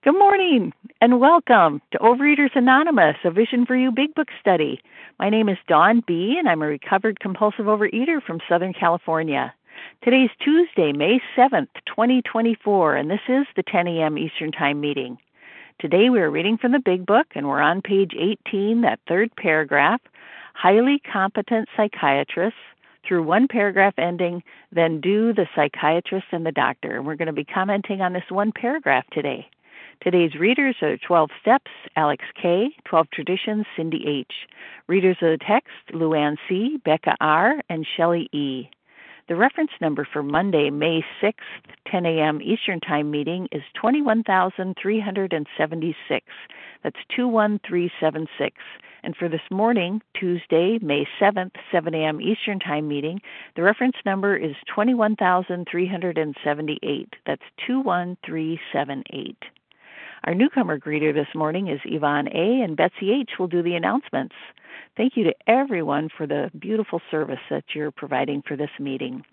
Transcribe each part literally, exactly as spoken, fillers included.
Good morning and welcome to Overeaters Anonymous, a Vision for You Big Book study. My name is Dawn B., and I'm a recovered compulsive overeater from Southern California. Today's Tuesday, May seventh, twenty twenty-four, and this is the ten a.m. Eastern Time meeting. Today we are reading from the Big Book, and we're on page eighteen, that third paragraph, highly competent psychiatrists, through one paragraph ending, then do the psychiatrist and the doctor. And we're going to be commenting on this one paragraph today. Today's readers are twelve Steps, Alex K., twelve Traditions, Cindy H. Readers of the text, Luann C., Becca R., and Shelley E. The reference number for Monday, May sixth, ten a.m. Eastern Time meeting is twenty-one thousand three hundred seventy-six. That's two one three seven six. And for this morning, Tuesday, May seventh, seven a.m. Eastern Time meeting, the reference number is twenty-one thousand three hundred seventy-eight. That's two one three seven eight. Our newcomer greeter this morning is Yvonne A., and Betsy H. will do the announcements. Thank you to everyone for the beautiful service that you're providing for this meeting.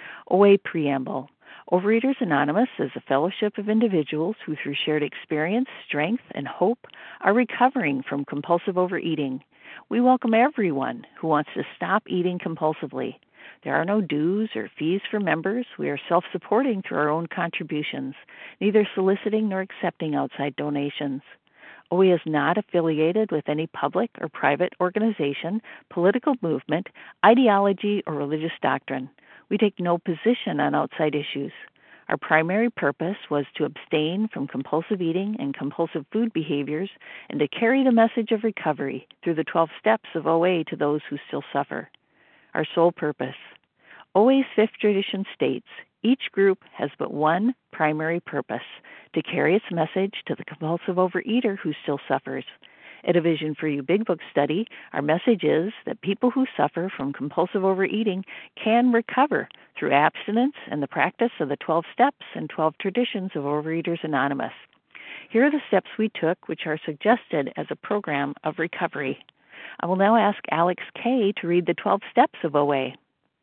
O A Preamble. Overeaters Anonymous is a fellowship of individuals who, through shared experience, strength, and hope, are recovering from compulsive overeating. We welcome everyone who wants to stop eating compulsively. There are no dues or fees for members. We are self-supporting through our own contributions, neither soliciting nor accepting outside donations. O A is not affiliated with any public or private organization, political movement, ideology, or religious doctrine. We take no position on outside issues. Our primary purpose was to abstain from compulsive eating and compulsive food behaviors and to carry the message of recovery through the twelve steps of O A to those who still suffer. Our sole purpose. O A's fifth tradition states, each group has but one primary purpose, to carry its message to the compulsive overeater who still suffers. At a Vision for You Big Book study, our message is that people who suffer from compulsive overeating can recover through abstinence and the practice of the twelve steps and twelve traditions of Overeaters Anonymous. Here are the steps we took, which are suggested as a program of recovery. I will now ask Alex K. to read the twelve steps of O A.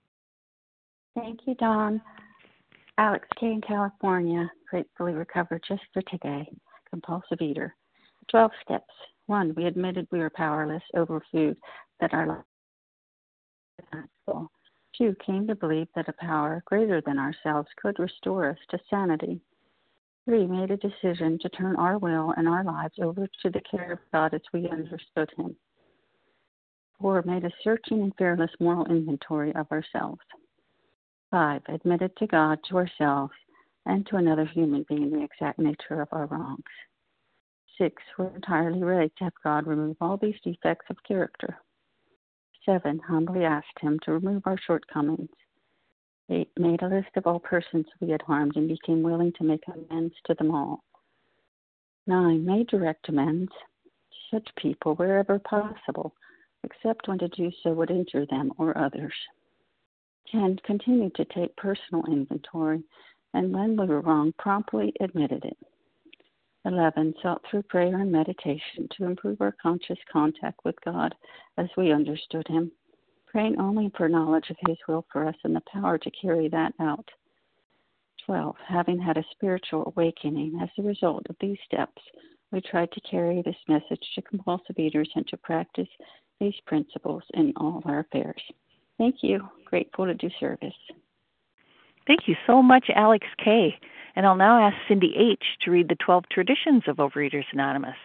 Thank you, Dawn. Alex K. in California, gratefully recovered just for today, compulsive eater. twelve steps. One, we admitted we were powerless over food, that our life was not full. Two, came to believe that a power greater than ourselves could restore us to sanity. Three, made a decision to turn our will and our lives over to the care of God as we understood Him. Four, made a searching and fearless moral inventory of ourselves. Five, admitted to God, to ourselves, and to another human being the exact nature of our wrongs. Six, we're entirely ready to have God remove all these defects of character. Seven, humbly asked Him to remove our shortcomings. Eight, made a list of all persons we had harmed and became willing to make amends to them all. Nine, made direct amends to such people wherever possible, except when to do so would injure them or others. Ten, continued to take personal inventory, and when we were wrong, promptly admitted it. Eleven, sought through prayer and meditation to improve our conscious contact with God as we understood Him, praying only for knowledge of His will for us and the power to carry that out. Twelve, having had a spiritual awakening as a result of these steps, we tried to carry this message to compulsive eaters and to practice these principles in all our affairs. Thank you. Grateful to do service. Thank you so much, Alex K. And I'll now ask Cindy H. to read the twelve Traditions of Overeaters Anonymous.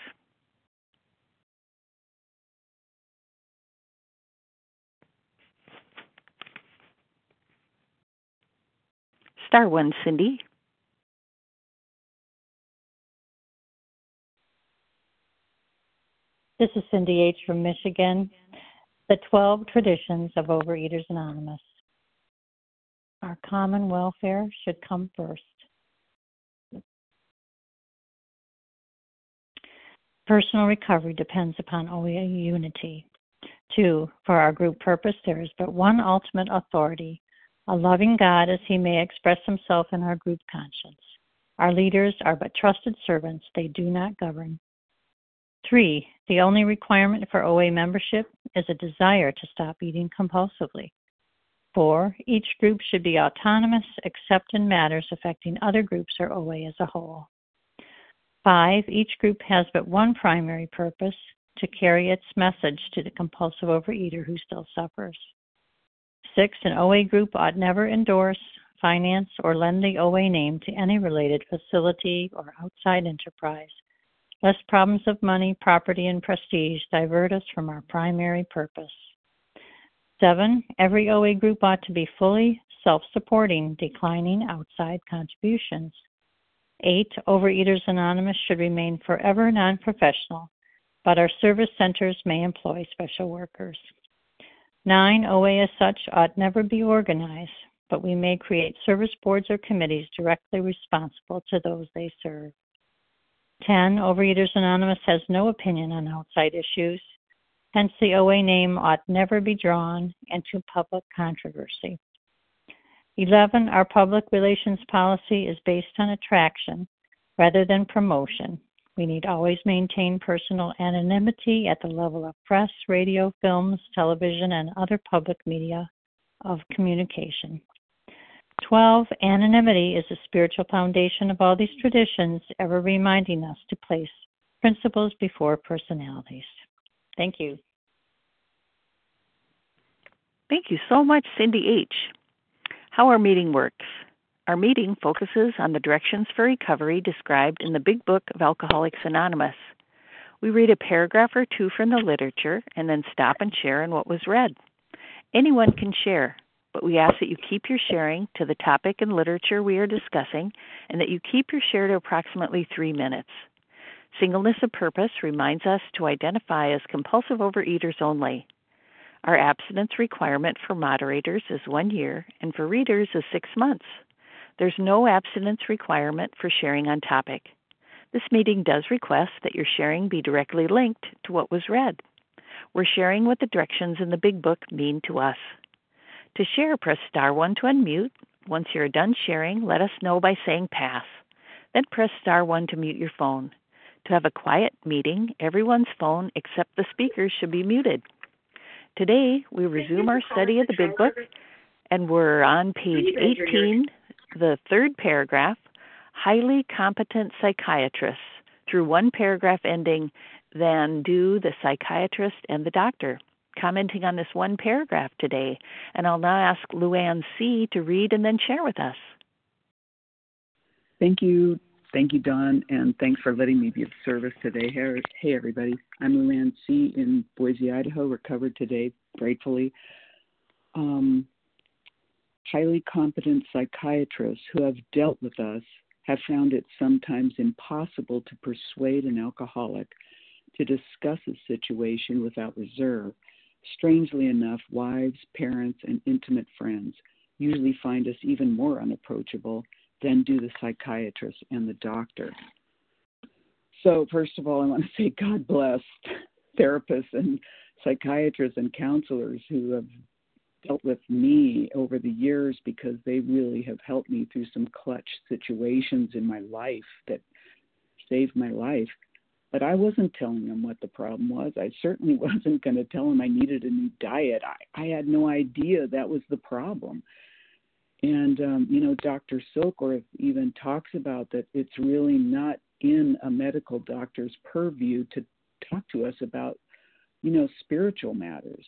Star one, Cindy. This is Cindy H. from Michigan. The twelve Traditions of Overeaters Anonymous. Our common welfare should come first. Personal recovery depends upon O A unity. Two, for our group purpose, there is but one ultimate authority, a loving God as He may express Himself in our group conscience. Our leaders are but trusted servants, they do not govern. Three, the only requirement for O A membership is a desire to stop eating compulsively. Four, each group should be autonomous except in matters affecting other groups or O A as a whole. Five, each group has but one primary purpose, to carry its message to the compulsive overeater who still suffers. Six, an O A group ought never endorse, finance, or lend the O A name to any related facility or outside enterprise, lest problems of money, property, and prestige divert us from our primary purpose. Seven, every O A group ought to be fully self-supporting, declining outside contributions. Eight, Overeaters Anonymous should remain forever non-professional, but our service centers may employ special workers. Nine, O A as such ought never be organized, but we may create service boards or committees directly responsible to those they serve. Ten, Overeaters Anonymous has no opinion on outside issues, hence the O A name ought never be drawn into public controversy. Eleven, our public relations policy is based on attraction rather than promotion. We need always maintain personal anonymity at the level of press, radio, films, television, and other public media of communication. Twelve, anonymity is the spiritual foundation of all these traditions, ever reminding us to place principles before personalities. Thank you. Thank you so much, Cindy H. How our meeting works. Our meeting focuses on the directions for recovery described in the Big Book of Alcoholics Anonymous. We read a paragraph or two from the literature and then stop and share in what was read. Anyone can share, but we ask that you keep your sharing to the topic and literature we are discussing and that you keep your share to approximately three minutes. Singleness of purpose reminds us to identify as compulsive overeaters only. Our abstinence requirement for moderators is one year and for readers is six months. There's no abstinence requirement for sharing on topic. This meeting does request that your sharing be directly linked to what was read. We're sharing what the directions in the Big Book mean to us. To share, press star one to unmute. Once you're done sharing, let us know by saying pass. Then press star one to mute your phone. To have a quiet meeting, everyone's phone except the speakers should be muted. Today, we resume our study of the Big Book, and we're on page eighteen, the third paragraph, highly competent psychiatrists, through one paragraph ending, then do the psychiatrist and the doctor. Commenting on this one paragraph today, and I'll now ask Luann C. to read and then share with us. Thank you. Thank you, Dawn, and thanks for letting me be of service today. Hey, hey everybody. I'm Luann C. in Boise, Idaho, recovered today, gratefully. Um, highly competent psychiatrists who have dealt with us have found it sometimes impossible to persuade an alcoholic to discuss a situation without reserve. Strangely enough, wives, parents, and intimate friends usually find us even more unapproachable than do the psychiatrist and the doctor. So first of all, I want to say God bless therapists and psychiatrists and counselors who have dealt with me over the years, because they really have helped me through some clutch situations in my life that saved my life. But I wasn't telling them what the problem was. I certainly wasn't going to tell them I needed a new diet. I, I had no idea that was the problem. And, um, you know, Doctor Silkworth even talks about that it's really not in a medical doctor's purview to talk to us about, you know, spiritual matters.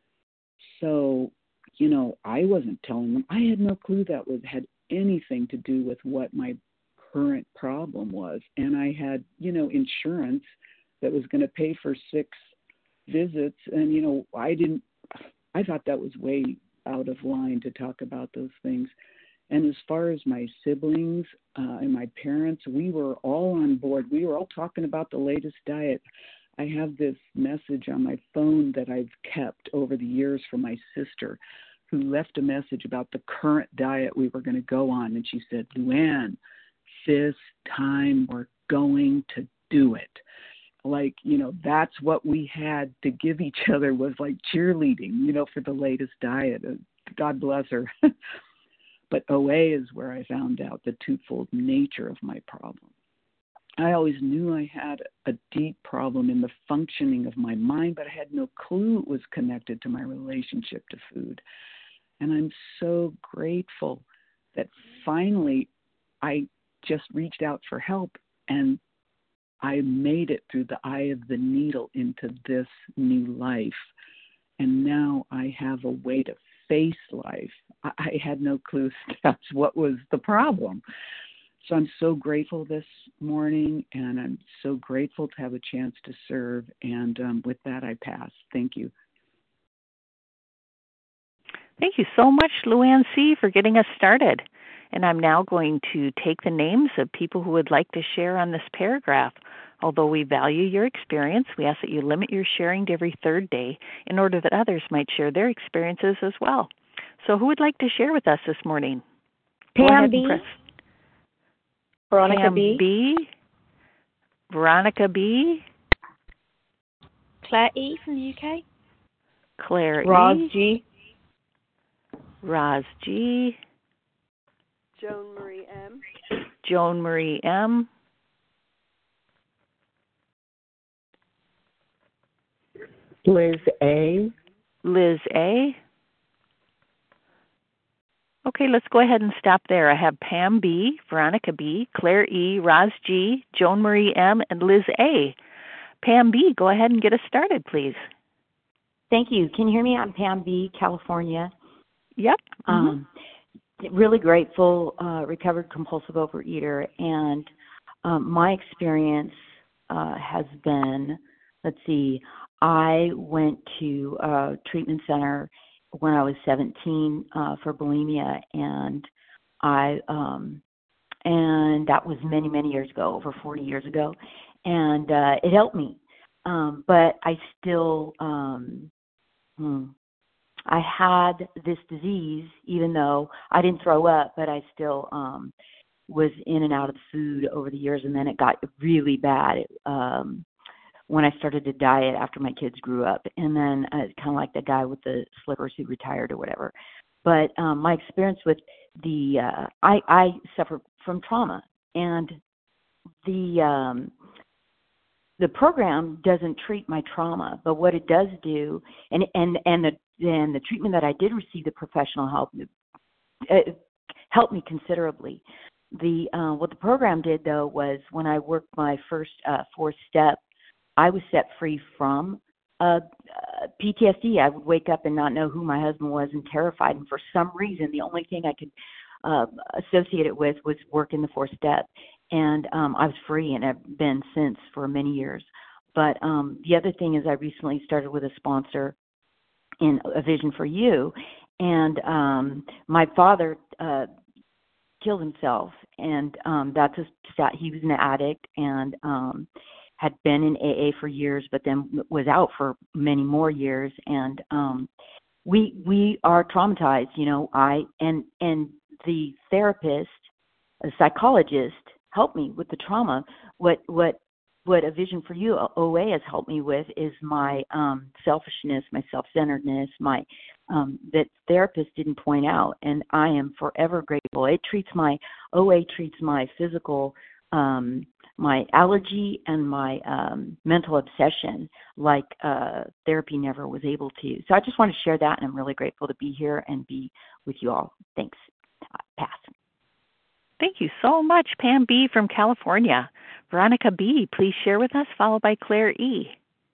So, you know, I wasn't telling them. I had no clue that was had anything to do with what my current problem was. And I had, you know, insurance that was going to pay for six visits. And, you know, I didn't, I thought that was way out of line to talk about those things. And as far as my siblings uh, and my parents, we were all on board. We were all talking about the latest diet. I have this message on my phone that I've kept over the years from my sister, who left a message about the current diet we were going to go on. And she said, Luann, this time we're going to do it. Like, you know, that's what we had to give each other, was like cheerleading, you know, for the latest diet. God bless her. But O A is where I found out the twofold nature of my problem. I always knew I had a deep problem in the functioning of my mind, but I had no clue it was connected to my relationship to food. And I'm so grateful that finally I just reached out for help, and I made it through the eye of the needle into this new life. And now I have a way to face life. I, I had no clue that's what was the problem. So I'm so grateful this morning, and I'm so grateful to have a chance to serve. And um, with that, I pass. Thank you. Thank you so much, Luann C., for getting us started. And I'm now going to take the names of people who would like to share on this paragraph. Although we value your experience, we ask that you limit your sharing to every third day in order that others might share their experiences as well. So who would like to share with us this morning? Pam B. Veronica Pam B. B. Veronica B. Claire E. from the U K. Claire Roz E. G. Roz G. Joan Marie M. Joan Marie M. Liz A. Liz A. Okay, let's go ahead and stop there. I have Pam B., Veronica B., Claire E., Roz G., Joan Marie M., and Liz A. Pam B., go ahead and get us started, please. Thank you. Can you hear me? I'm Pam B., California. Yep. Um, mm-hmm. Really grateful, uh, recovered compulsive overeater, and um, my experience uh, has been, let's see, I went to a treatment center when I was seventeen uh, for bulimia, and I um, and that was many, many years ago, over forty years ago, and uh, it helped me. Um, but I still, um, hmm, I had this disease, even though I didn't throw up, but I still um, was in and out of the food over the years, and then it got really bad. It, um, when I started to diet after my kids grew up, and then uh, kind of like the guy with the slippers who retired or whatever. But um, my experience with the, uh, I, I suffer from trauma, and the um, the program doesn't treat my trauma, but what it does do, and and and the and the treatment that I did receive, the professional help, it helped me considerably. The uh, what the program did though was when I worked my first uh, fourth step, I was set free from uh, uh, P T S D. I would wake up and not know who my husband was and terrified. And for some reason, the only thing I could uh, associate it with was work in the fourth step. And um, I was free, and I've been since for many years. But um, the other thing is I recently started with a sponsor in A Vision for You. And um, my father uh, killed himself. And um, that's a stat. He was an addict, and um had been in A A for years, but then was out for many more years. And um, we we are traumatized, you know. I and and the therapist, a psychologist, helped me with the trauma. What what what A Vision for You, O A, has helped me with is my um, selfishness, my self-centeredness, my um, that therapist didn't point out, and I am forever grateful. It treats my O A treats my physical. Um, my allergy and my um, mental obsession like uh, therapy never was able to. So I just want to share that, and I'm really grateful to be here and be with you all. Thanks. Uh, pass. Thank you so much, Pam B. from California. Veronica B., please share with us, followed by Claire E.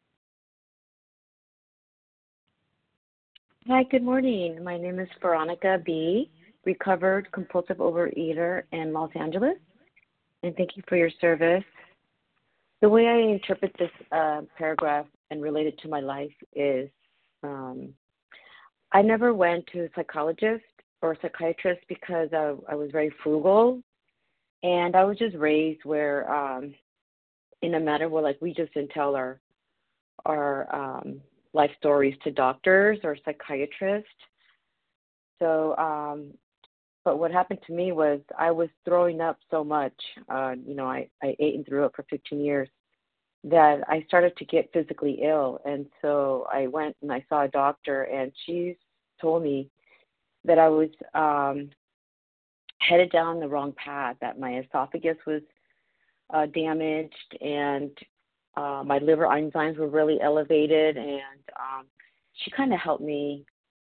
Hi, good morning. My name is Veronica B., recovered compulsive overeater in Los Angeles. And thank you for your service. The way I interpret this uh, paragraph and relate it to my life is um, I never went to a psychologist or a psychiatrist because I, I was very frugal. And I was just raised where, um, in a manner where, like, we just didn't tell our, our um, life stories to doctors or psychiatrists. So, um, But what happened to me was I was throwing up so much, uh, you know, I, I ate and threw up for fifteen years, that I started to get physically ill. And so I went and I saw a doctor, and she told me that I was um, headed down the wrong path, that my esophagus was uh, damaged, and uh, my liver enzymes were really elevated. And um, she kind of helped me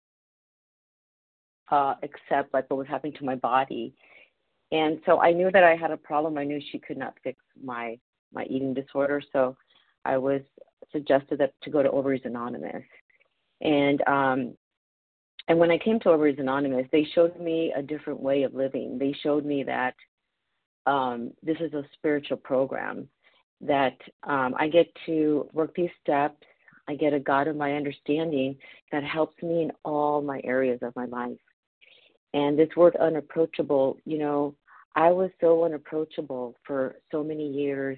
Uh, accept like what was happening to my body. And so I knew that I had a problem. I knew she could not fix my my eating disorder. So I was suggested that to go to Ovaries Anonymous. And um, and when I came to Ovaries Anonymous, they showed me a different way of living. They showed me that um, this is a spiritual program, that um, I get to work these steps. I get a God of my understanding that helps me in all my areas of my life. And this word unapproachable, you know, I was so unapproachable for so many years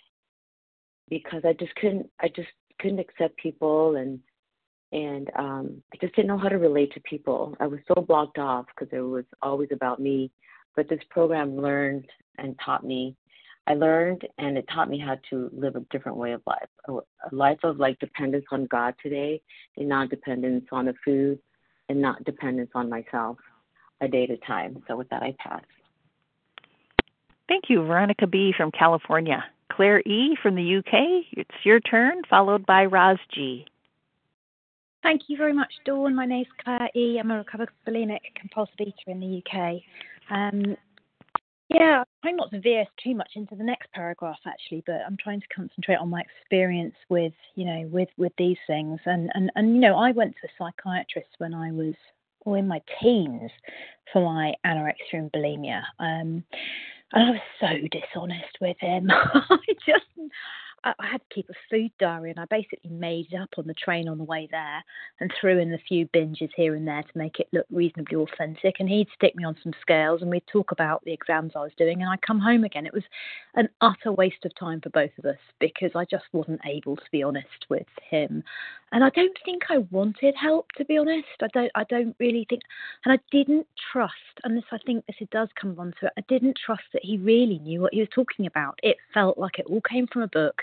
because I just couldn't, I just couldn't accept people, and and um, I just didn't know how to relate to people. I was so blocked off because it was always about me. But this program learned and taught me. I learned and it taught me how to live a different way of life, a, a life of like dependence on God today, and not dependence on the food, and not dependence on myself, a day at a time. So with that, I pass. Thank you, Veronica B. from California. Claire E. from the U K, it's your turn, followed by Roz G. Thank you very much, Dawn. My name's Claire E. I'm a recovered bulimic compulsive eater in the U K. Um, yeah, I'm trying not to veer too much into the next paragraph, actually, but I'm trying to concentrate on my experience with, you know, with, with these things. And, and, and, you know, I went to a psychiatrist when I was or in my teens for my anorexia and bulimia. Um, and I was so dishonest with him. I just, I had to keep a food diary, and I basically made it up on the train on the way there and threw in a few binges here and there to make it look reasonably authentic. And he'd stick me on some scales, and we'd talk about the exams I was doing, and I'd come home again. It was an utter waste of time for both of us because I just wasn't able to be honest with him. And I don't think I wanted help, to be honest. I don't I don't really think, and I didn't trust, and this I think this it does come onto it, I didn't trust that he really knew what he was talking about. It felt like it all came from a book,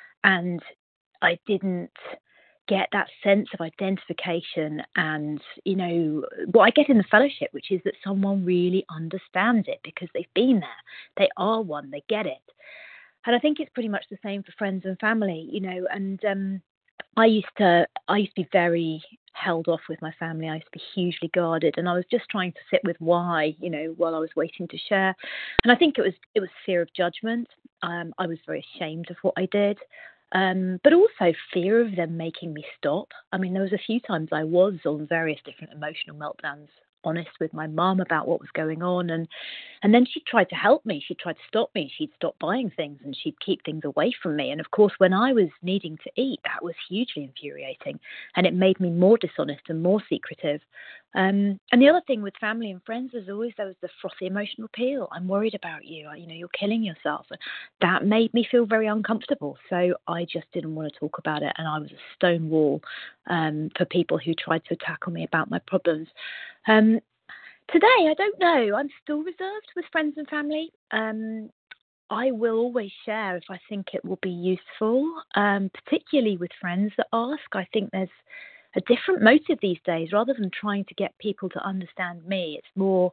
and I didn't get that sense of identification and, you know, what I get in the fellowship, which is that someone really understands it because they've been there. They are one, they get it. And I think it's pretty much the same for friends and family, you know, and um, I used to I used to be very held off with my family. I used to be hugely guarded, and I was just trying to sit with why, you know, while I was waiting to share. And I think it was it was fear of judgment. Um, I was very ashamed of what I did, um, but also fear of them making me stop. I mean, there was a few times I was on various different emotional meltdowns, honest with my mum about what was going on, and and then she tried to help me. She tried to stop me. She'd stop buying things and she'd keep things away from me. And of course, when I was needing to eat, that was hugely infuriating, and it made me more dishonest and more secretive. Um, and the other thing with family and friends is always there was the frothy emotional appeal. I'm worried about you. You know, you're killing yourself. That made me feel very uncomfortable. So I just didn't want to talk about it, and I was a stone wall um, for people who tried to tackle me about my problems. Um, today, I don't know. I'm still reserved with friends and family. Um, I will always share if I think it will be useful, um, particularly with friends that ask. I think there's a different motive these days. Rather than trying to get people to understand me, it's more,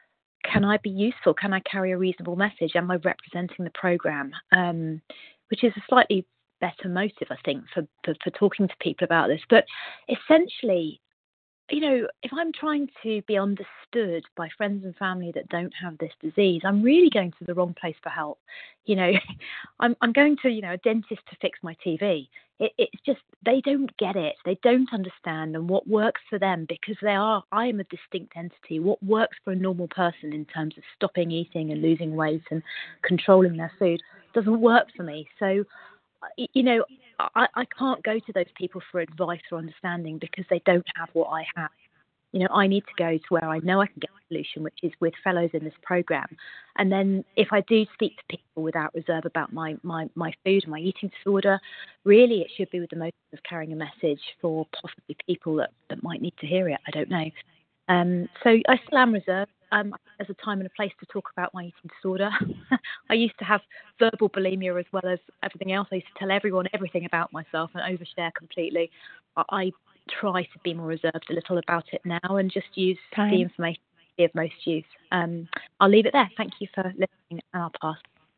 can I be useful? Can I carry a reasonable message? Am I representing the program? Um, which is a slightly better motive, I think, for, for, for talking to people about this. But essentially, you know, if I'm trying to be understood by friends and family that don't have this disease, I'm really going to the wrong place for help. You know, I'm I'm going to, you know, a dentist to fix my T V. It, it's just, they don't get it. They don't understand, and what works for them, because they are, I am a distinct entity. What works for a normal person in terms of stopping eating and losing weight and controlling their food doesn't work for me. So, you know, I, I can't go to those people for advice or understanding because they don't have what I have. You know, I need to go to where I know I can get a solution, which is with fellows in this program. And then if I do speak to people without reserve about my, my, my food and my eating disorder, really it should be with the motive of carrying a message for possibly people that, that might need to hear it. I don't know. Um, so I still am reserved. Um, there's a time and a place to talk about my eating disorder. I used to have verbal bulimia as well as everything else. I used to tell everyone everything about myself and overshare completely. I, I try to be more reserved a little about it now and just use time. The information I give most use. Um, I'll leave it there. Thank you for listening, and I'll pass.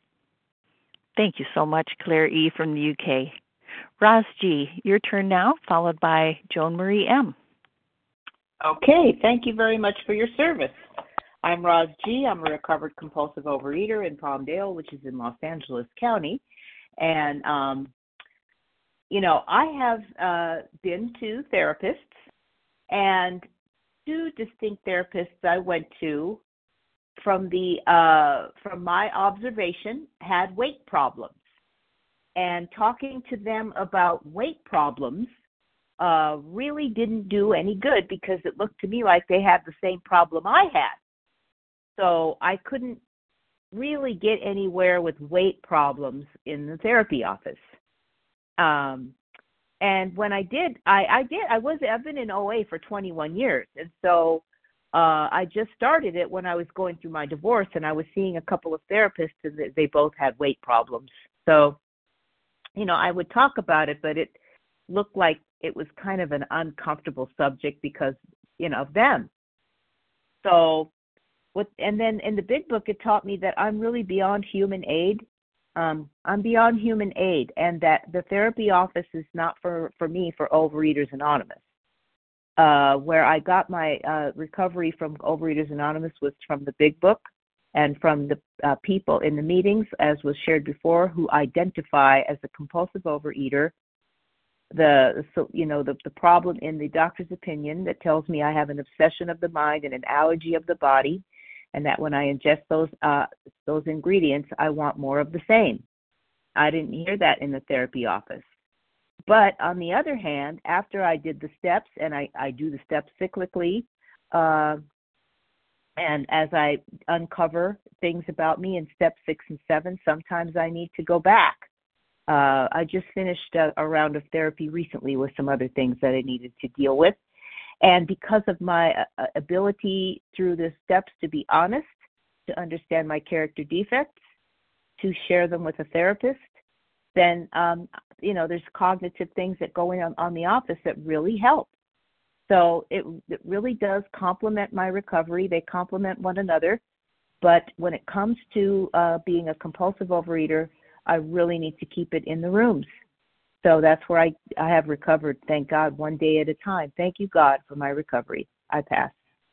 Thank you so much, Claire E. from the U K. Roz G., your turn now, followed by Joan Marie M. Okay, thank you very much for your service. I'm Roz G. I'm a recovered compulsive overeater in Palmdale, which is in Los Angeles County. And, um, you know, I have uh, been to therapists, and two distinct therapists I went to from the uh, from my observation had weight problems. And talking to them about weight problems uh, really didn't do any good, because it looked to me like they had the same problem I had. So I couldn't really get anywhere with weight problems in the therapy office. Um, and when I did, I, I did, I was, I've been in O A for twenty-one years. And so uh, I just started it when I was going through my divorce, and I was seeing a couple of therapists, and they both had weight problems. So, you know, I would talk about it, but it looked like it was kind of an uncomfortable subject because, you know, of them. So, what, and then in the big book, it taught me that I'm really beyond human aid. Um, I'm beyond human aid, and that the therapy office is not for, for me, for Overeaters Anonymous. Uh, where I got my uh, recovery from Overeaters Anonymous was from the big book, and from the uh, people in the meetings, as was shared before, who identify as a compulsive overeater. The so you know the, the problem in the doctor's opinion that tells me I have an obsession of the mind and an allergy of the body, and that when I ingest those uh, those ingredients, I want more of the same. I didn't hear that in the therapy office. But on the other hand, after I did the steps, and I, I do the steps cyclically, uh, and as I uncover things about me in step six and seven, sometimes I need to go back. Uh, I just finished a, a round of therapy recently with some other things that I needed to deal with. And because of my uh, ability through the steps to be honest, to understand my character defects, to share them with a therapist, then, um, you know, there's cognitive things that go in on, on the office that really help. So it, it really does complement my recovery. They complement one another. But when it comes to uh, being a compulsive overeater, I really need to keep it in the rooms. So that's where I, I have recovered, thank God, one day at a time. Thank you, God, for my recovery. I pass.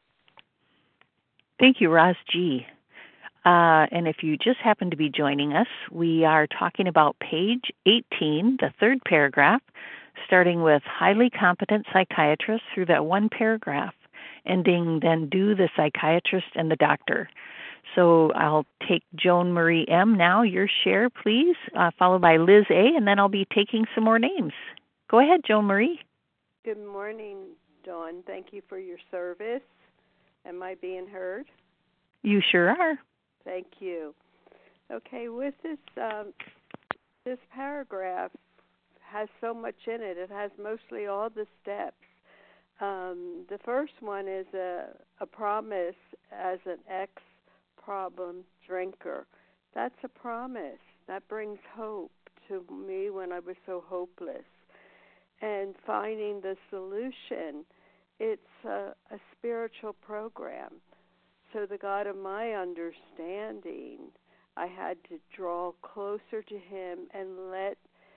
Thank you, Roz G. Uh, and if you just happen to be joining us, we are talking about page eighteen, the third paragraph, starting with highly competent psychiatrist through that one paragraph, ending then do the psychiatrist and the doctor. So I'll take Joan Marie M. now, your share, please, uh, followed by Liz A., and then I'll be taking some more names. Go ahead, Joan Marie. Good morning, Dawn. Thank you for your service. Am I being heard? You sure are. Thank you. Okay, with this um, this paragraph has so much in it. It has mostly all the steps. Um, the first one is a, a promise as an ex-problem drinker. That's a promise. That brings hope to me when I was so hopeless. And finding the solution, it's a, a spiritual program. So the God of my understanding, I had to draw closer to him and let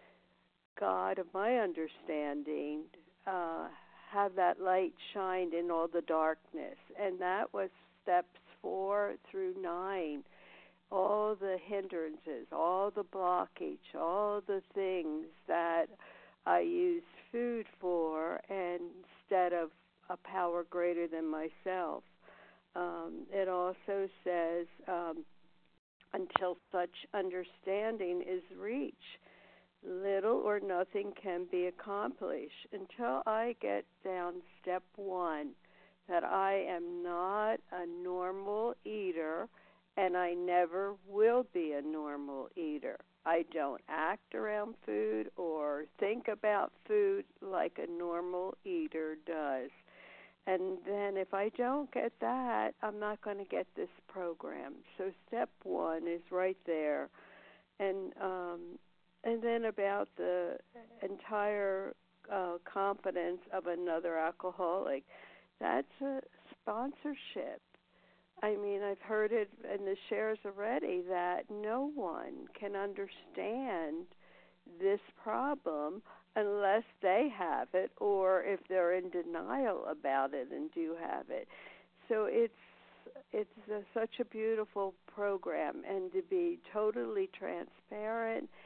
God of my understanding uh, have that light shine in all the darkness. And that was steps four through nine. All the hindrances, all the blockage, all the things that I used food for instead of a power greater than myself. Um, it also says, um, until such understanding is reached, little or nothing can be accomplished. Until I get down step one, that I am not a normal eater, and I never will be a normal eater. I don't act around food or think about food like a normal eater does. And then if I don't get that, I'm not going to get this program. So step one is right there. And um, and then about the entire uh, competence of another alcoholic, that's a sponsorship. I mean, I've heard it in the shares already that no one can understand this problem unless they have it, or if they're in denial about it and do have it. So it's it's a, such a beautiful program, and to be totally transparent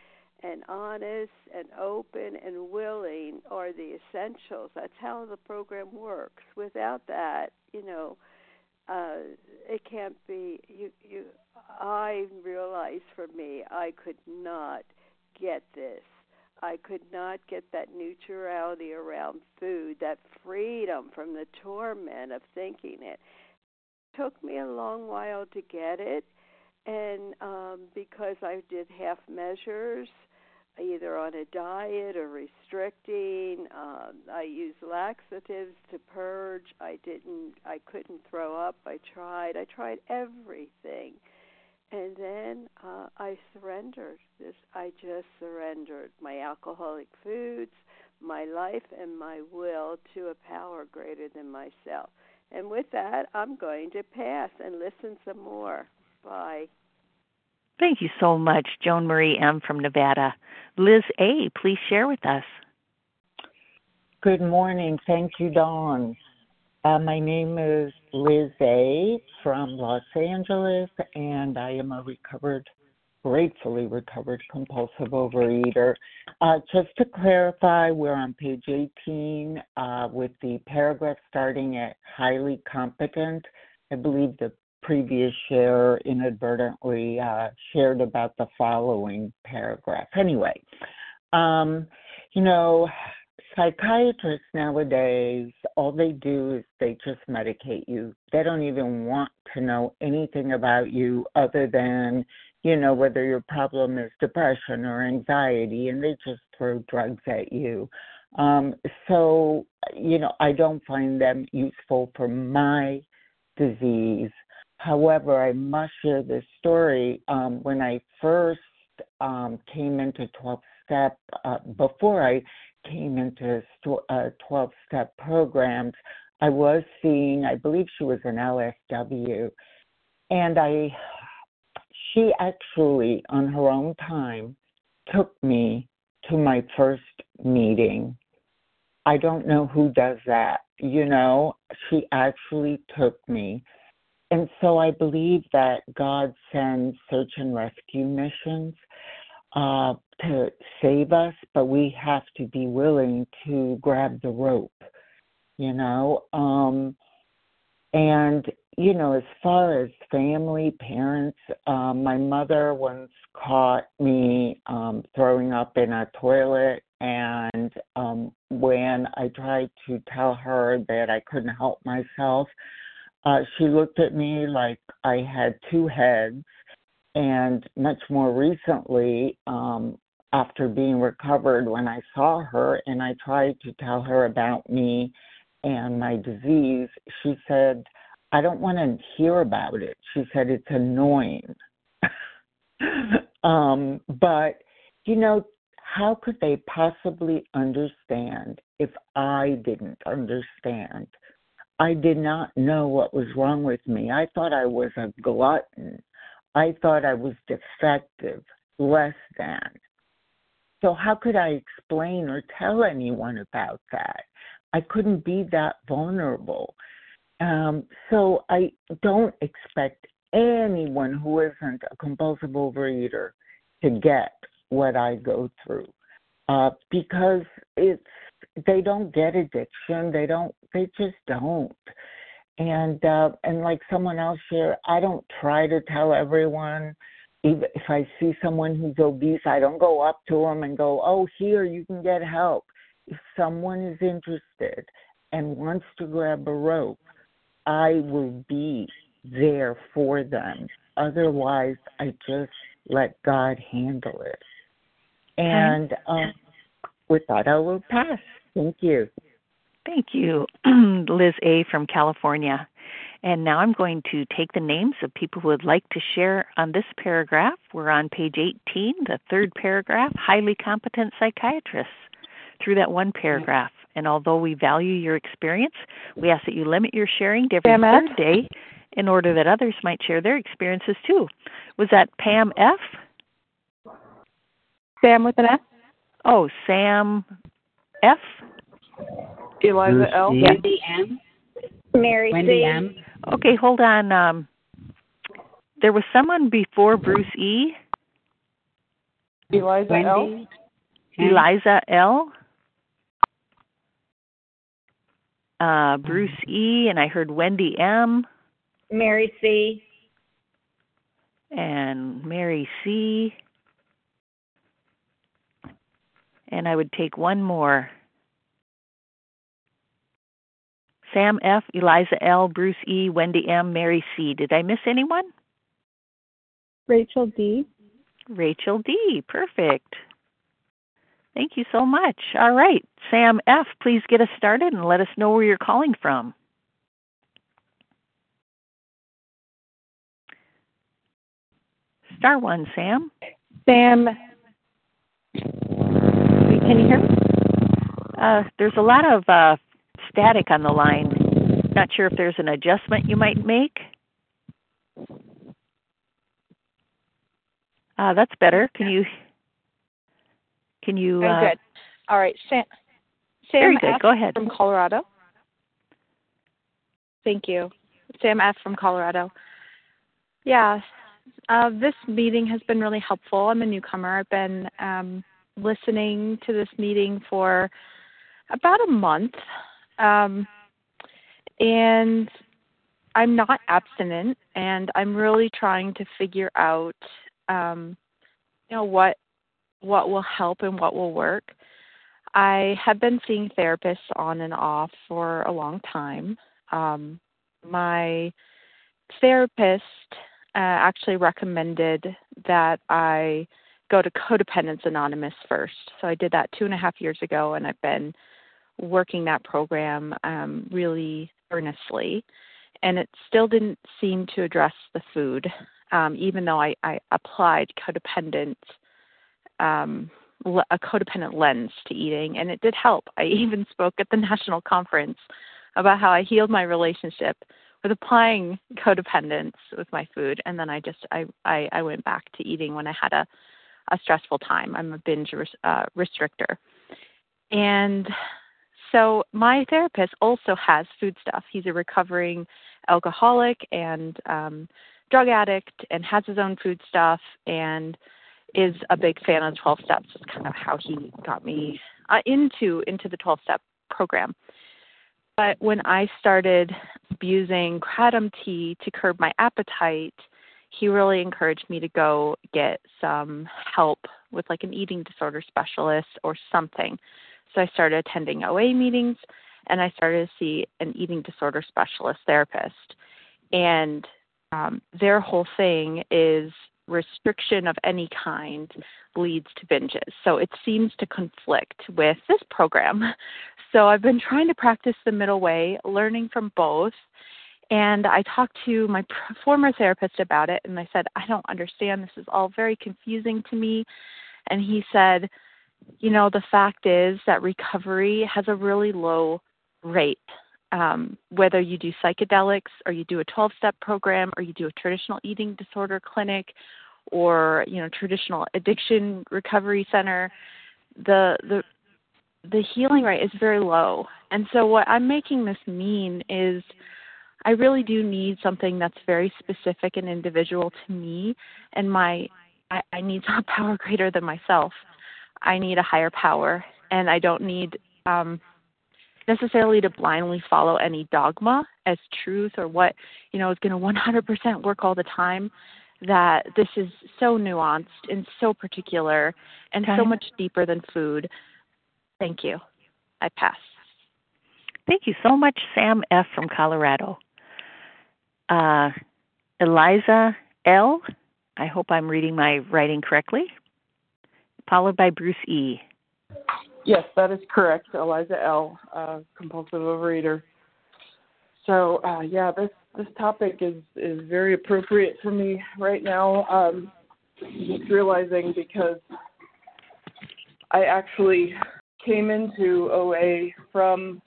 and honest and open and willing are the essentials. That's how the program works. Without that, you know, uh, it can't be. You, you. I realized for me, I could not get this. I could not get that neutrality around food, that freedom from the torment of thinking it. It took me a long while to get it, and um, because I did half measures, either on a diet or restricting, um, I used laxatives to purge. I didn't. I couldn't throw up. I tried. I tried everything. And then uh, I surrendered. This I just surrendered my alcoholic foods, my life, and my will to a power greater than myself. And with that, I'm going to pass and listen some more. Bye. Thank you so much, Joan Marie M. from Nevada. Liz A., please share with us. Good morning. Thank you, Dawn. Uh, my name is Liz A. from Los Angeles, and I am a recovered, gratefully recovered compulsive overeater. Uh, just to clarify, we're on page eighteen uh, with the paragraph starting at highly competent. I believe the previous share inadvertently uh, shared about the following paragraph. Anyway, um, you know, psychiatrists nowadays, all they do is they just medicate you. They don't even want to know anything about you other than, you know, whether your problem is depression or anxiety, and they just throw drugs at you. Um, so, you know, I don't find them useful for my disease. However, I must share this story. Um, when I first um, came into twelve-step, uh, before I came into uh, twelve-step programs, I was seeing, I believe she was an L S W, and I, she actually, on her own time, took me to my first meeting. I don't know who does that, you know, she actually took me. And so I believe that God sends search and rescue missions uh, to save us, but we have to be willing to grab the rope, you know. Um, and, you know, as far as family, parents, um, my mother once caught me um, throwing up in a toilet, and um, when I tried to tell her that I couldn't help myself, Uh, she looked at me like I had two heads, and much more recently, um, after being recovered, when I saw her and I tried to tell her about me and my disease, she said, I don't want to hear about it. She said, it's annoying. um, but, you know, how could they possibly understand if I didn't understand? I did not know what was wrong with me. I thought I was a glutton. I thought I was defective, less than. So how could I explain or tell anyone about that? I couldn't be that vulnerable. Um, so I don't expect anyone who isn't a compulsive overeater to get what I go through uh, because it's they don't get addiction. They don't. They just don't. And uh, and like someone else shared, I don't try to tell everyone. Even if I see someone who's obese, I don't go up to them and go, "Oh, here you can get help." If someone is interested and wants to grab a rope, I will be there for them. Otherwise, I just let God handle it. And um, with that, I will pass. Thank you. Thank you, Liz A. from California. And now I'm going to take the names of people who would like to share on this paragraph. We're on page eighteen, the third paragraph, highly competent psychiatrists, through that one paragraph. And although we value your experience, we ask that you limit your sharing to every Pam third F? day in order that others might share their experiences too. Was that Pam F? Sam with an F? Oh, Sam F? Eliza Bruce L? E. Wendy M? Mary Wendy C. M. Okay, hold on. Um, there was someone before Bruce E. Eliza Wendy? L. Eliza L. Uh, Bruce E. And I heard Wendy M. Mary C. And Mary C. And I would take one more. Sam F., Eliza L., Bruce E., Wendy M., Mary C. Did I miss anyone? Rachel D. Rachel D. Perfect. Thank you so much. All right. Sam F., please get us started and let us know where you're calling from. Star one, Sam. Sam. Can you hear me? Uh, there's a lot of uh, static on the line. Not sure if there's an adjustment you might make. Uh, that's better. Can you? Can you? I'm uh, good. All right, Sam. Sam Very good. F. Go ahead. From Colorado. Thank you, Sam F. from Colorado. Yeah, uh, this meeting has been really helpful. I'm a newcomer. I've been um, listening to this meeting for about a month, um, and I'm not abstinent, and I'm really trying to figure out, um, you know, what what will help and what will work. I have been seeing therapists on and off for a long time. Um, my therapist uh, actually recommended that I go to Codependence Anonymous first. So I did that two and a half years ago, and I've been working that program um, really earnestly. And it still didn't seem to address the food, um, even though I, I applied codependent, um, a codependent lens to eating, and it did help. I even spoke at the national conference about how I healed my relationship with applying codependence with my food, and then I just I, I, I went back to eating when I had a, a stressful time. I'm a binge res, uh, restrictor. And so my therapist also has food stuff. He's a recovering alcoholic and um, drug addict and has his own food stuff and is a big fan of the twelve steps. It's kind of how he got me uh, into into the twelve-step program. But when I started abusing kratom tea to curb my appetite, he really encouraged me to go get some help with like an eating disorder specialist or something. So I started attending O A meetings, and I started to see an eating disorder specialist therapist. And um, their whole thing is restriction of any kind leads to binges. So it seems to conflict with this program. So I've been trying to practice the middle way, learning from both. And I talked to my former therapist about it, and I said, I don't understand. This is all very confusing to me. And he said, you know, the fact is that recovery has a really low rate. Um, whether you do psychedelics or you do a twelve-step program or you do a traditional eating disorder clinic or, you know, traditional addiction recovery center, the the the healing rate is very low. And so what I'm making this mean is I really do need something that's very specific and individual to me, and my I, I need some power greater than myself. I need a higher power, and I don't need um, necessarily to blindly follow any dogma as truth or what, you know, is going to one hundred percent work all the time, that this is so nuanced and so particular and okay. so much deeper than food. Thank you. I pass. Thank you so much, Sam F. from Colorado. Uh, Eliza L., I hope I'm reading my writing correctly, followed by Bruce E. Yes, that is correct. Eliza L., uh, compulsive overeater. So, uh, yeah, this, this topic is, is very appropriate for me right now. Um, just realizing because I actually came into O A from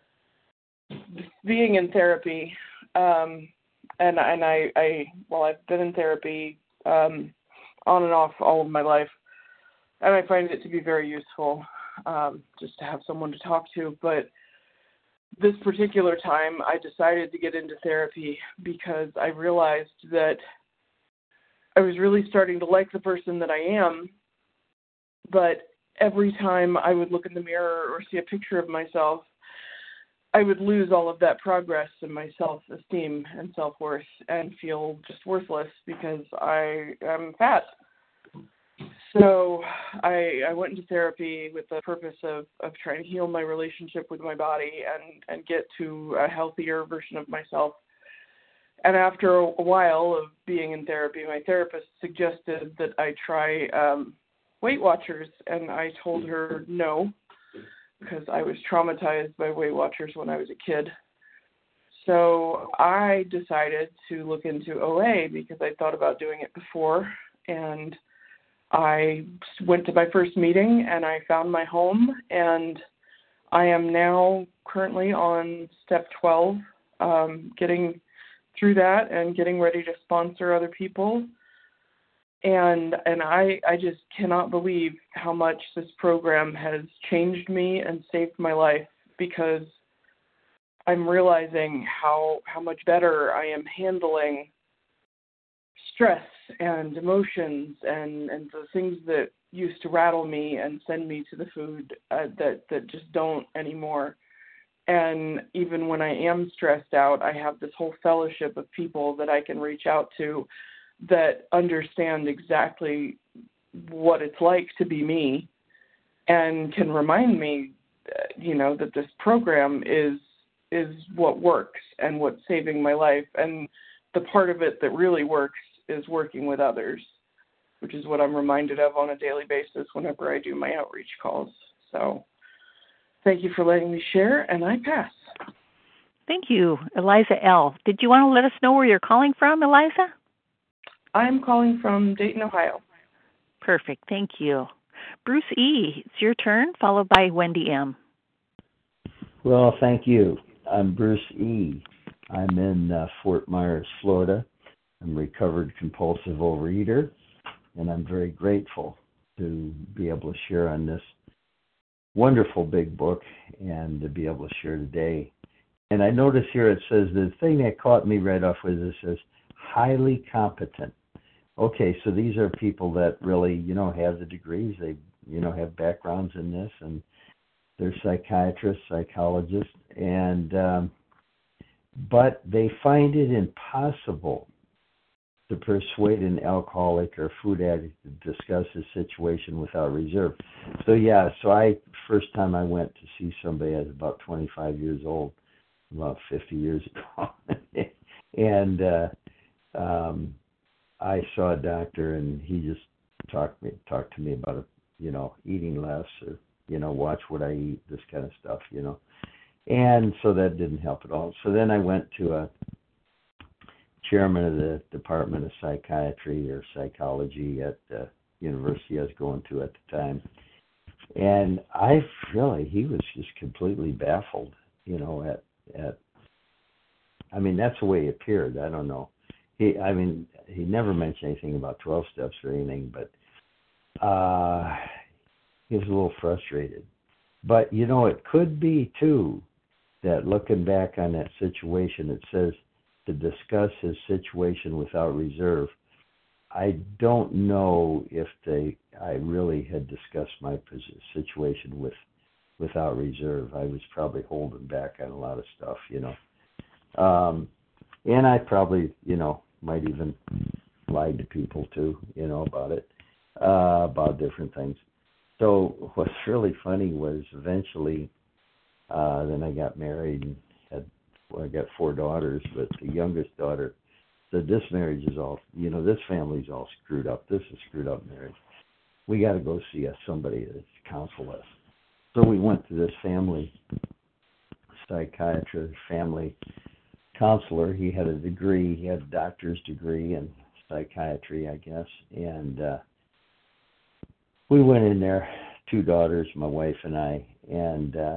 being in therapy, um, and and I, I well, I've been in therapy um, on and off all of my life, and I find it to be very useful. Um, just to have someone to talk to. But this particular time, I decided to get into therapy because I realized that I was really starting to like the person that I am, but every time I would look in the mirror or see a picture of myself, I would lose all of that progress in my self-esteem and self-worth and feel just worthless because I am fat. So I, I went into therapy with the purpose of, of trying to heal my relationship with my body and, and get to a healthier version of myself. And after a while of being in therapy, my therapist suggested that I try um, Weight Watchers, and I told her no, because I was traumatized by Weight Watchers when I was a kid. So I decided to look into O A because I thought about doing it before, and I went to my first meeting and I found my home, and I am now currently on step twelve, um, getting through that and getting ready to sponsor other people. And and I, I just cannot believe how much this program has changed me and saved my life, because I'm realizing how how much better I am handling stress and emotions and, and the things that used to rattle me and send me to the food uh, that, that just don't anymore. And even when I am stressed out, I have this whole fellowship of people that I can reach out to that understand exactly what it's like to be me and can remind me, uh, you know, that this program is is what works and what's saving my life. And the part of it that really works is working with others, which is what I'm reminded of on a daily basis whenever I do my outreach calls. So thank you for letting me share, and I pass. Thank you, Eliza L. Did you want to let us know where you're calling from, Eliza? I'm calling from Dayton, Ohio. Perfect. Thank you. Bruce E., it's your turn, followed by Wendy M. Well, thank you. I'm Bruce E. I'm in uh, Fort Myers, Florida. I'm a recovered compulsive overeater, and I'm very grateful to be able to share on this wonderful big book and to be able to share today. And I notice here it says, the thing that caught me right off with this is highly competent. Okay, so these are people that really, you know, have the degrees. They, you know, have backgrounds in this, and they're psychiatrists, psychologists, and um, but they find it impossible to persuade an alcoholic or food addict to discuss his situation without reserve. So yeah, so I first time I went to see somebody, I was about twenty-five years old, about fifty years ago, and uh, um, I saw a doctor, and he just talked me talked to me about it, you know, eating less, or you know, watch what I eat, this kind of stuff, you know, and so that didn't help at all. So then I went to a chairman of the Department of Psychiatry or Psychology at the university I was going to at the time. And I really, he was just completely baffled, you know, at, at, I mean, that's the way he appeared. I don't know. He, I mean, he never mentioned anything about twelve steps or anything, but uh, he was a little frustrated. But, you know, it could be, too, that looking back on that situation, it says, to discuss his situation without reserve. I don't know if they, I really had discussed my situation with, without reserve. I was probably holding back on a lot of stuff, you know. Um, and I probably, you know, might even lied to people too, you know, about it, uh, about different things. So what's really funny was eventually, uh, then I got married and had Well, I got four daughters, but the youngest daughter said, this marriage is all, you know, this family's all screwed up. This is screwed up marriage. We got to go see us, somebody to counsel us. So we went to this family psychiatrist, family counselor. He had a degree. He had a doctor's degree in psychiatry, I guess. And uh, we went in there, two daughters, my wife and I, and uh,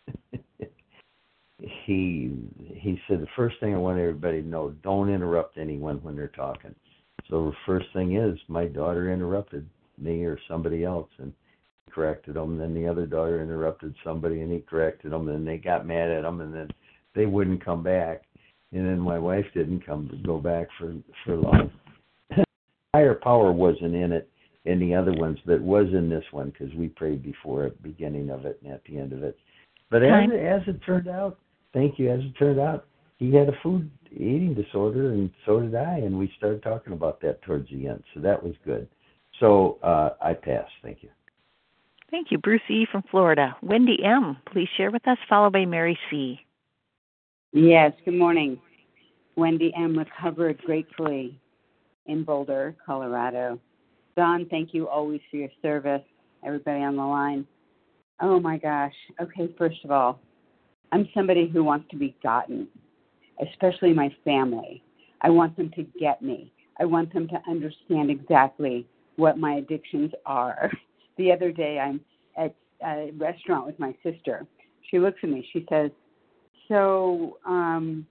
he he said, the first thing I want everybody to know, don't interrupt anyone when they're talking. So the first thing is, my daughter interrupted me or somebody else and corrected them. Then the other daughter interrupted somebody and he corrected them. And they got mad at him, and then they wouldn't come back. And then my wife didn't come go back for, for long. Higher power wasn't in it. any other ones that was in this one because we prayed before at the beginning of it and at the end of it. But as it, as it turned out, thank you, as it turned out, he had a food eating disorder, and so did I, and we started talking about that towards the end, so that was good. So uh, I pass. Thank you. Thank you. Bruce E. from Florida. Wendy M., please share with us, followed by Mary C. Yes, good morning. Wendy M., recovered gratefully in Boulder, Colorado. Don, thank you always for your service. Everybody on the line. Oh, my gosh. Okay, first of all, I'm somebody who wants to be gotten, especially my family. I want them to get me. I want them to understand exactly what my addictions are. The other day, I'm at a restaurant with my sister. She looks at me. She says, so, um,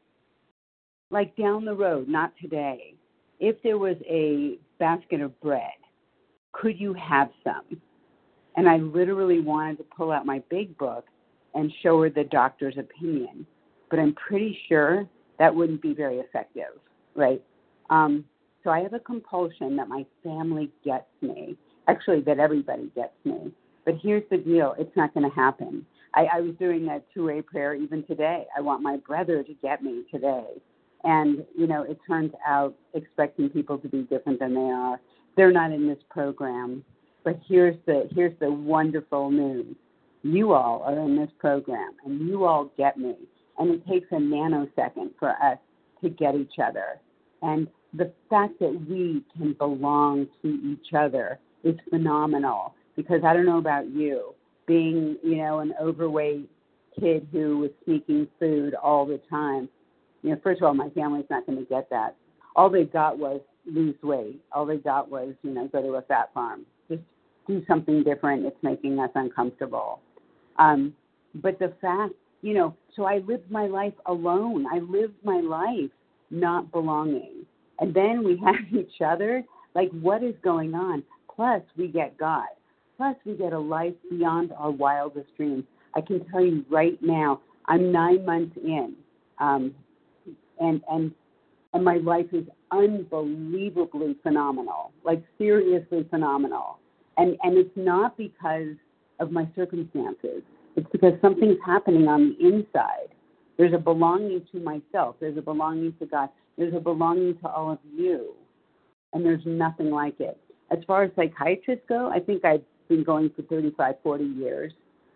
like down the road, not today, if there was a basket of bread, could you have some? And I literally wanted to pull out my big book and show her the doctor's opinion. But I'm pretty sure that wouldn't be very effective, right? Um, so I have a compulsion that my family gets me, actually that everybody gets me. But here's the deal, it's not going to happen. I, I was doing that two-way prayer even today. I want my brother to get me today. And, you know, it turns out expecting people to be different than they are. They're not in this program. But here's the here's the wonderful news. You all are in this program, and you all get me. And it takes a nanosecond for us to get each other. And the fact that we can belong to each other is phenomenal. Because I don't know about you, being, you know, an overweight kid who was sneaking food all the time. You know, first of all, my family's not going to get that. All they got was lose weight. All they got was, you know, go to a fat farm. Just do something different. It's making us uncomfortable. Um, but the fact, you know, so I lived my life alone. I lived my life not belonging. And then we have each other. Like, what is going on? Plus, we get God. Plus, we get a life beyond our wildest dreams. I can tell you right now, I'm nine months in, um, and and and my life is unbelievably phenomenal, like seriously phenomenal. And and it's not because of my circumstances. It's because something's happening on the inside. There's a belonging to myself. There's a belonging to God. There's a belonging to all of you. And there's nothing like it. As far as psychiatrists go, I think I've been going for thirty-five, forty years.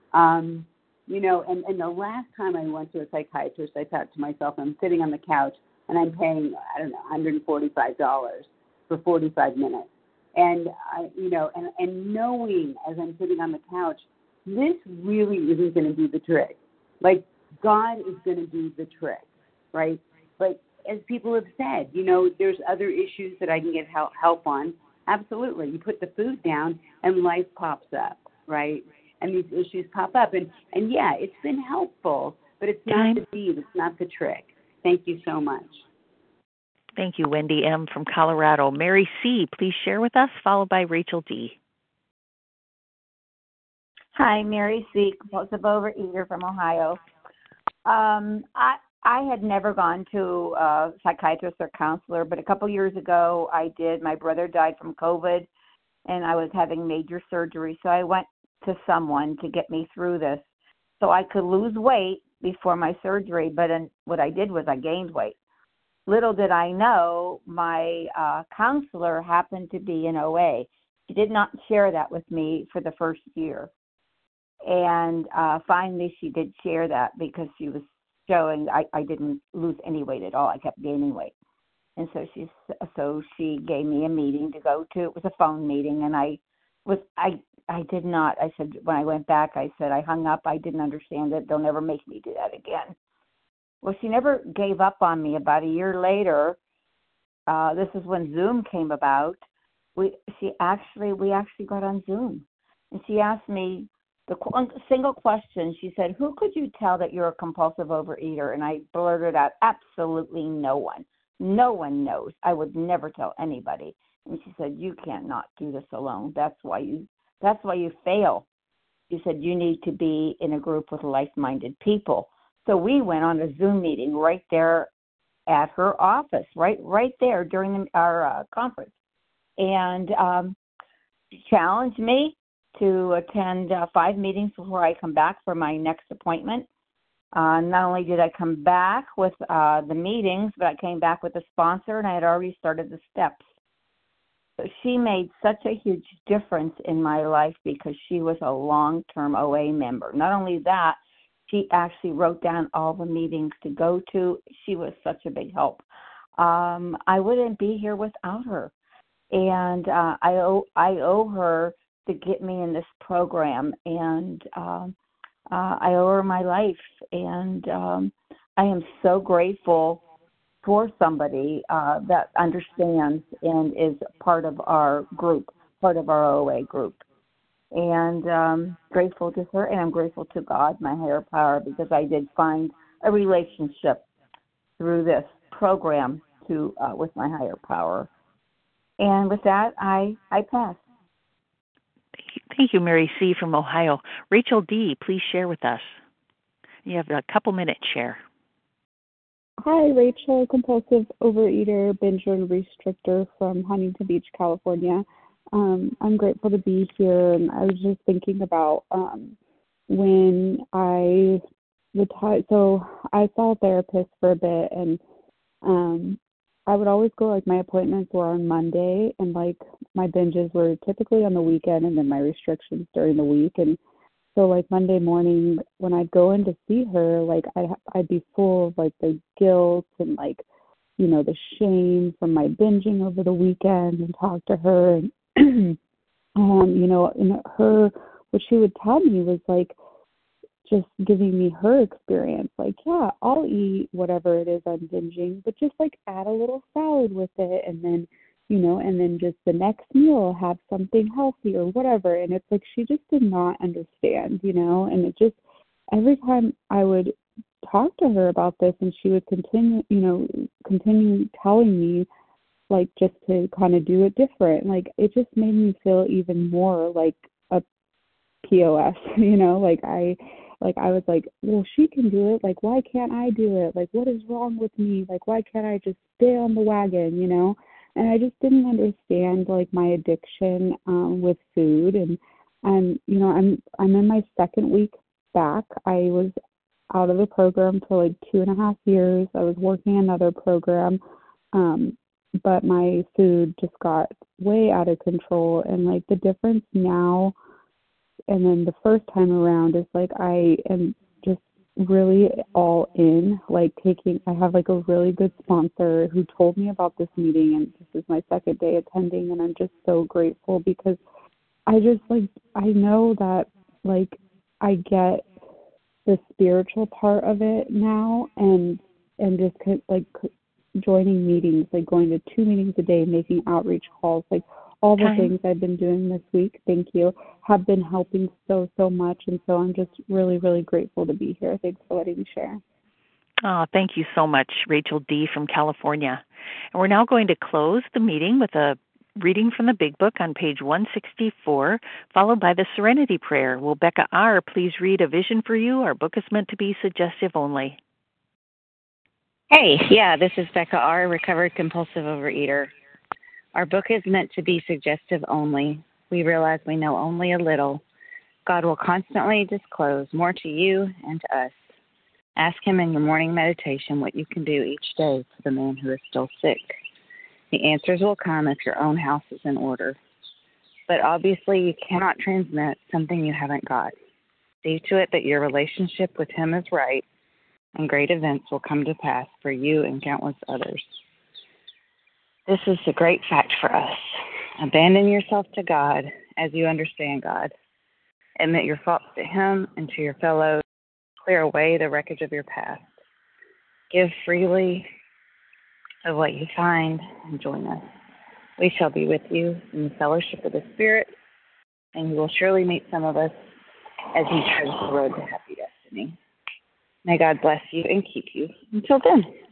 Um, you know, and, and the last time I went to a psychiatrist, I thought to myself, I'm sitting on the couch and I'm paying, I don't know, one hundred forty-five dollars for forty-five minutes. And, I, you know, and, and knowing as I'm sitting on the couch, this really isn't going to do the trick. Like, God is going to do the trick, right? But as people have said, you know, there's other issues that I can get help, help on. Absolutely. You put the food down and life pops up, right? And these issues pop up. And, and yeah, it's been helpful, but it's not the deed. It's not the trick. Thank you so much. Thank you, Wendy M. from Colorado. Mary C., please share with us, followed by Rachel D. Hi, Mary C., compulsive overeater from Ohio. Um, I I had never gone to a psychiatrist or counselor, but a couple years ago I did. My brother died from COVID, and I was having major surgery, so I went to someone to get me through this so I could lose weight before my surgery, but then what I did was I gained weight. Little did I know, my uh, counselor happened to be in O A. She did not share that with me for the first year. And uh, finally she did share that because she was showing I, I didn't lose any weight at all. I kept gaining weight. And so she so she gave me a meeting to go to. It was a phone meeting, and I was I I did not. I said when I went back, I said I hung up. I didn't understand it. They'll never make me do that again. Well, she never gave up on me. About a year later, uh, this is when Zoom came about. We she actually we actually got on Zoom, and she asked me the single question. She said, "Who could you tell that you're a compulsive overeater?" And I blurted out, "Absolutely no one. No one knows. I would never tell anybody." And she said, "You can't not do this alone. That's why you. That's why you fail." She said, "You need to be in a group with like-minded people." So we went on a Zoom meeting right there at her office, right, right there during the, our uh, conference. And um, challenged me to attend uh, five meetings before I come back for my next appointment. Uh, not only did I come back with uh, the meetings, but I came back with a sponsor, and I had already started the steps. So she made such a huge difference in my life because she was a long-term O A member. Not only that, she actually wrote down all the meetings to go to. She was such a big help. Um, I wouldn't be here without her. And uh, I owe I owe her to get me in this program, and um, uh, I owe her my life. And um, I am so grateful for somebody uh, that understands and is part of our group, part of our O A group. And um, grateful to her, and I'm grateful to God, my higher power, because I did find a relationship through this program to uh, with my higher power. And with that, I, I pass. Thank you, Mary C. from Ohio. Rachel D., please share with us. You have a couple minutes, share. Hi, Rachel, compulsive overeater, binger, and restrictor from Huntington Beach, California. Um, I'm grateful to be here, and I was just thinking about um, when I retired. So I saw a therapist for a bit, and um, I would always go, like, my appointments were on Monday, and, like, my binges were typically on the weekend, and then my restrictions during the week. And so, like, Monday morning, when I'd go in to see her, like, I'd, I'd be full of, like, the guilt and, like, you know, the shame from my binging over the weekend, and talk to her. And, um, you know, and her, what she would tell me was, like, just giving me her experience. Like, yeah, I'll eat whatever it is I'm binging, but just, like, add a little salad with it, and then, you know, and then just the next meal have something healthy or whatever. And it's like she just did not understand, you know, and it just, every time I would talk to her about this, and she would continue, you know, continue telling me, like, just to kind of do it different, like, it just made me feel even more like a P O S, you know, like I, like I was like, well, she can do it, like, why can't I do it? Like, what is wrong with me? Like, why can't I just stay on the wagon, you know? And I just didn't understand, like, my addiction um, with food. And, and, you know, I'm, I'm in my second week back. I was out of the program for like two and a half years. I was working another program. Um, but my food just got way out of control. And, like, the difference now and then the first time around is, like, I am just really all in, like, taking, I have, like, a really good sponsor who told me about this meeting, and this is my second day attending, and I'm just so grateful because I just, like, I know that, like, I get the spiritual part of it now, and, and just, like, joining meetings, like going to two meetings a day, making outreach calls, like all the Time. things I've been doing this week, thank you, have been helping so, so much. And so I'm just really, really grateful to be here. Thanks for letting me share. Oh, thank you so much, Rachel D. from California. And we're now going to close the meeting with a reading from the Big Book on page one sixty-four, followed by the Serenity Prayer. Will Becca R. please read A Vision for You? Our book is meant to be suggestive only. Hey, yeah, this is Becca R., recovered compulsive overeater. Our book is meant to be suggestive only. We realize we know only a little. God will constantly disclose more to you and to us. Ask him in your morning meditation what you can do each day for the man who is still sick. The answers will come if your own house is in order. But obviously you cannot transmit something you haven't got. See to it that your relationship with him is right, and great events will come to pass for you and countless others. This is the great fact for us. Abandon yourself to God as you understand God. Admit your faults to him and to your fellows. Clear away the wreckage of your past. Give freely of what you find and join us. We shall be with you in the fellowship of the Spirit, and you will surely meet some of us as you tread the road to happy destiny. May God bless you and keep you. Until then.